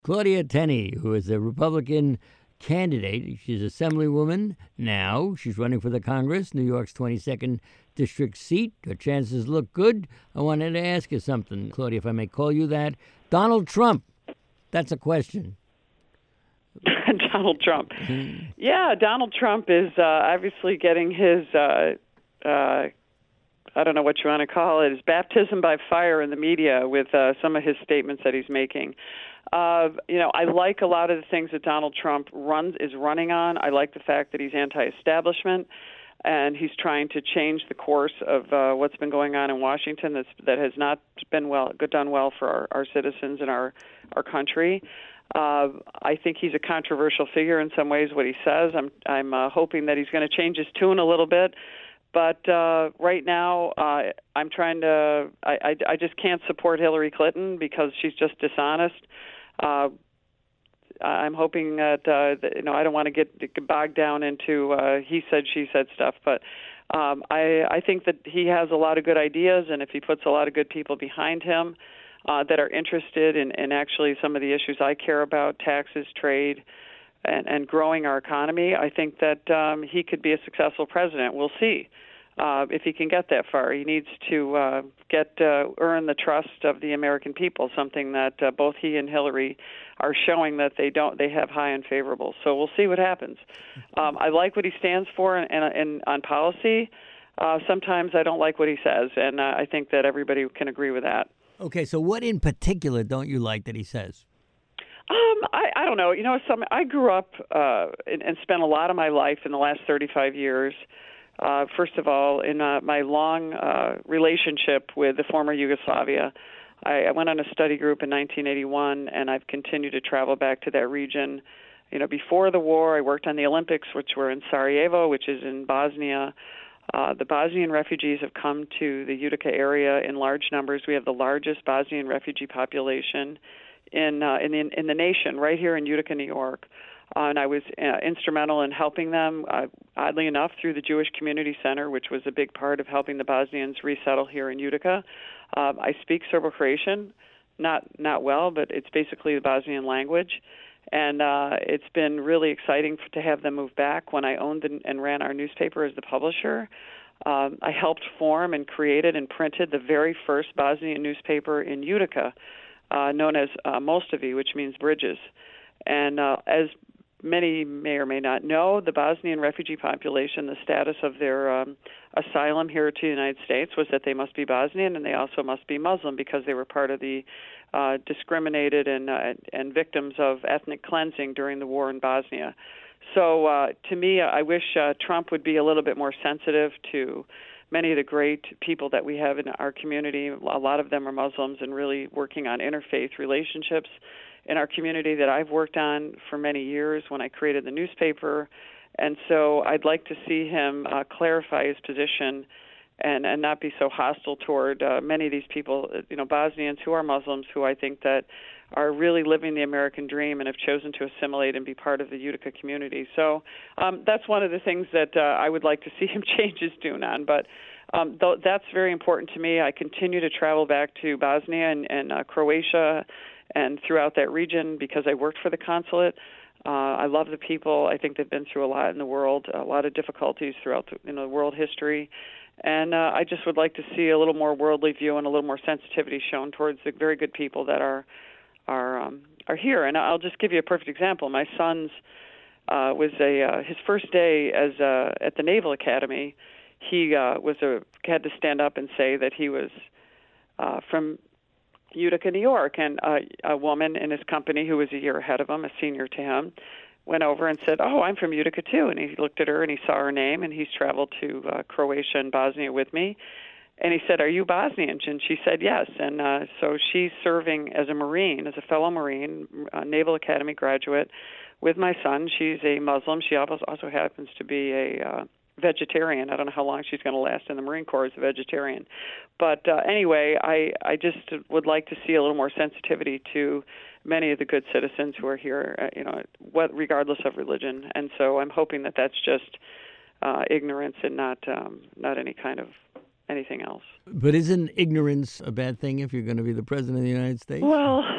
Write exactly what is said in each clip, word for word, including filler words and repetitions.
Claudia Tenney, who is a Republican candidate. She's Assemblywoman now. She's running for the Congress, New York's twenty-second district seat. Her chances look good. I wanted to ask you something, Claudia, if I may call you that. Donald Trump, that's a question. Donald Trump. Yeah, Donald Trump is uh, obviously getting his, uh, uh, I don't know what you want to call it, his baptism by fire in the media with uh, some of his statements that he's making. Uh, you know, I like a lot of the things that Donald Trump runs is running on. I like the fact that he's anti-establishment, and he's trying to change the course of uh, what's been going on in Washington that's, that has not been well done well for our, our citizens and our, our country. Uh, I think he's a controversial figure in some ways, what he says. I'm, I'm uh, hoping that he's going to change his tune a little bit. But uh, right now, uh, I'm trying to. I, I, I just can't support Hillary Clinton because she's just dishonest. Uh, I'm hoping that, uh, that you know I don't want to get bogged down into uh, he said she said stuff, but um, I I think that he has a lot of good ideas, and if he puts a lot of good people behind him uh, that are interested in, in actually some of the issues I care about, taxes, trade, and, and growing our economy, I think that um, he could be a successful president. We'll see uh, if he can get that far. He needs to uh, get uh, earn the trust of the American people, something that uh, both he and Hillary are showing that they don't. They have high unfavorables. So we'll see what happens. Um, I like what he stands for and, and, and on policy. Uh, sometimes I don't like what he says, and uh, I think that everybody can agree with that. Okay, so what in particular don't you like that he says? Um, I, I don't know. You know, some I grew up uh, and, and spent a lot of my life in the last thirty-five years. Uh, first of all, in uh, my long uh, relationship with the former Yugoslavia, I, I went on a study group in nineteen eighty-one, and I've continued to travel back to that region. You know, before the war, I worked on the Olympics, which were in Sarajevo, which is in Bosnia. Uh, the Bosnian refugees have come to the Utica area in large numbers. We have the largest Bosnian refugee population in uh, in, the, in the nation, right here in Utica, New York. Uh, and I was uh, instrumental in helping them, uh, oddly enough, through the Jewish Community Center, which was a big part of helping the Bosnians resettle here in Utica. Uh, I speak Serbo-Croatian, not not well, but it's basically the Bosnian language. And uh, it's been really exciting to have them move back. When I owned and ran our newspaper as the publisher, um, I helped form and created and printed the very first Bosnian newspaper in Utica, uh, known as uh, Mostovi, which means bridges. And uh, as many may or may not know, the Bosnian refugee population, the status of their um, asylum here to the United States was that they must be Bosnian and they also must be Muslim because they were part of the uh, discriminated and uh, and victims of ethnic cleansing during the war in Bosnia. So uh, to me, I wish uh, Trump would be a little bit more sensitive to many of the great people that we have in our community. A lot of them are Muslims and really working on interfaith relationships in our community that I've worked on for many years when I created the newspaper. And so I'd like to see him uh, clarify his position and, and not be so hostile toward uh, many of these people, you know, Bosnians who are Muslims, who I think that are really living the American dream and have chosen to assimilate and be part of the Utica community. So um, that's one of the things that uh, I would like to see him change his tune on. But um, th- that's very important to me. I continue to travel back to Bosnia and, and uh, Croatia and throughout that region because I worked for the consulate. Uh, I love the people. I think they've been through a lot in the world, a lot of difficulties throughout the, you know, world history. And uh, I just would like to see a little more worldly view and a little more sensitivity shown towards the very good people that are are um, are here. And I'll just give you a perfect example. My son's uh, was a uh, his first day as uh, at the Naval Academy. He uh, was a had to stand up and say that he was uh, from Utica, New York, and uh, a woman in his company who was a year ahead of him, a senior to him, went over and said, "Oh, I'm from Utica too." And he looked at her and he saw her name, and he's traveled to uh, Croatia and Bosnia with me. And he said, "Are you Bosnian?" And she said, "Yes." And uh, so she's serving as a Marine, as a fellow Marine, a Naval Academy graduate, with my son. She's a Muslim. She also happens to be a uh, vegetarian. I don't know how long she's going to last in the Marine Corps as a vegetarian. But uh, anyway, I, I just would like to see a little more sensitivity to many of the good citizens who are here, uh, you know, what, regardless of religion. And so I'm hoping that that's just uh, ignorance and not um, not any kind of anything else. But isn't ignorance a bad thing if you're going to be the president of the United States? Well,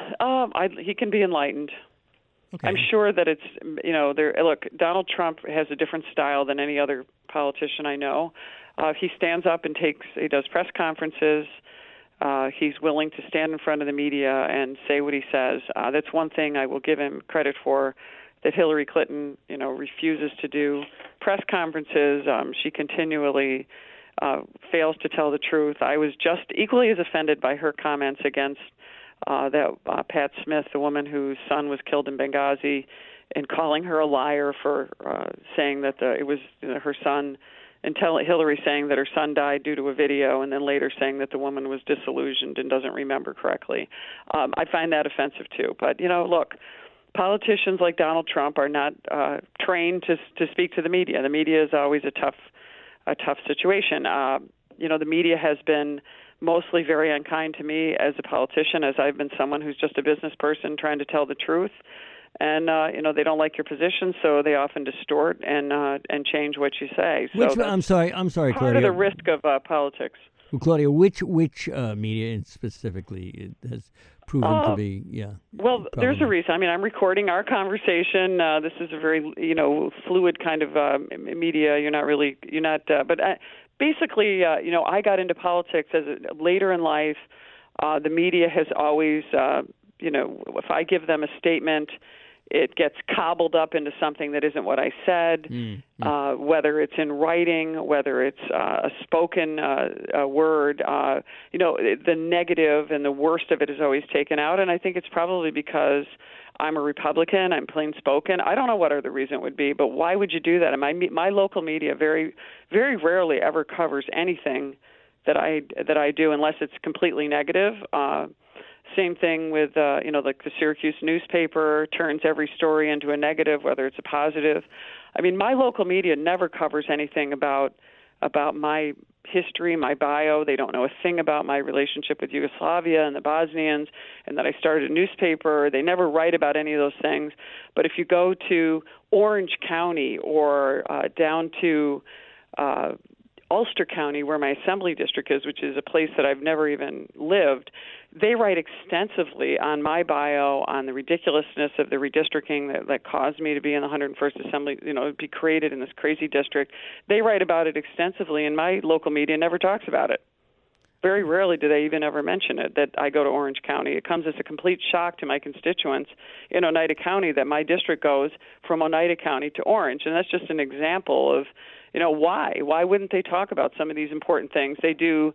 um, I, he can be enlightened. Okay. I'm sure that it's, you know, there. Look, Donald Trump has a different style than any other politician I know. Uh, he stands up and takes, he does press conferences. Uh, he's willing to stand in front of the media and say what he says. Uh, that's one thing I will give him credit for, that Hillary Clinton, you know, refuses to do press conferences. Um, she continually uh, fails to tell the truth. I was just equally as offended by her comments against uh, that uh, Pat Smith, the woman whose son was killed in Benghazi, and calling her a liar for uh, saying that the, it was you know, her son, and tell Hillary saying that her son died due to a video, and then later saying that the woman was disillusioned and doesn't remember correctly. Um, I find that offensive too. But you know, look, politicians like Donald Trump are not uh, trained to to speak to the media. The media is always a tough a tough situation. Uh, you know, the media has been mostly very unkind to me as a politician, as I've been someone who's just a business person trying to tell the truth. And uh, you know, they don't like your position, so they often distort and uh, and change what you say. So Which I'm sorry, I'm sorry, part Claudia. of the risk of uh, politics. Well, Claudia, which which uh, media specifically it has proven uh, to be yeah? Well, there's a reason. I mean, I'm recording our conversation. Uh, this is a very you know fluid kind of uh, media. You're not really you're not. Uh, but uh, basically, uh, you know, I got into politics as a, later in life. Uh, the media has always, uh, you know, if I give them a statement, it gets cobbled up into something that isn't what I said, mm, mm. Uh, whether it's in writing, whether it's uh, a spoken uh, a word. Uh, you know, the negative and the worst of it is always taken out. And I think it's probably because I'm a Republican, I'm plain spoken. I don't know what other reason it would be, but why would you do that? And my, my local media very, very rarely ever covers anything that I, that I do unless it's completely negative. Uh, Same thing with, uh, you know, like the Syracuse newspaper turns every story into a negative, whether it's a positive. I mean, my local media never covers anything about about my history, my bio. They don't know a thing about my relationship with Yugoslavia and the Bosnians and that I started a newspaper. They never write about any of those things. But if you go to Orange County or uh, down to uh, Ulster County, where my assembly district is, which is a place that I've never even lived, they write extensively on my bio, on the ridiculousness of the redistricting that, that caused me to be in the one hundred first Assembly, you know, be created in this crazy district. They write about it extensively, and my local media never talks about it. Very rarely do they even ever mention it, that I go to Orange County. It comes as a complete shock to my constituents in Oneida County that my district goes from Oneida County to Orange, and that's just an example of, you know, why? Why wouldn't they talk about some of these important things? They do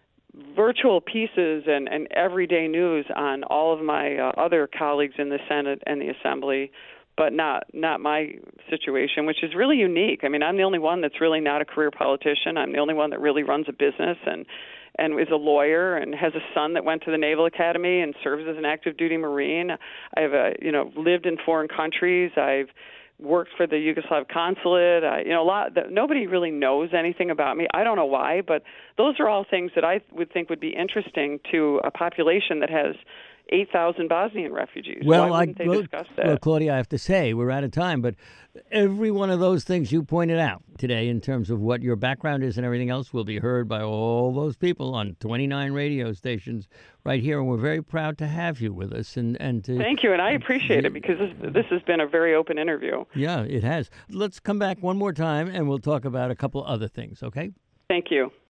virtual pieces and, and everyday news on all of my uh, other colleagues in the Senate and the Assembly, but not not my situation, which is really unique. I mean, I'm the only one that's really not a career politician. I'm the only one that really runs a business and and is a lawyer and has a son that went to the Naval Academy and serves as an active duty Marine. I have a, you know, lived in foreign countries. I've worked for the Yugoslav consulate. I, you know, a lot. That, nobody really knows anything about me. I don't know why, but those are all things that I would think would be interesting to a population that has eight thousand Bosnian refugees. Well, why wouldn't I, they well, discuss that? Well, Claudia, I have to say, we're out of time, but every one of those things you pointed out today in terms of what your background is and everything else will be heard by all those people on twenty-nine radio stations right here, and we're very proud to have you with us. And, and to, Thank you, and I appreciate it because this, this has been a very open interview. Yeah, it has. Let's come back one more time, and we'll talk about a couple other things, okay? Thank you.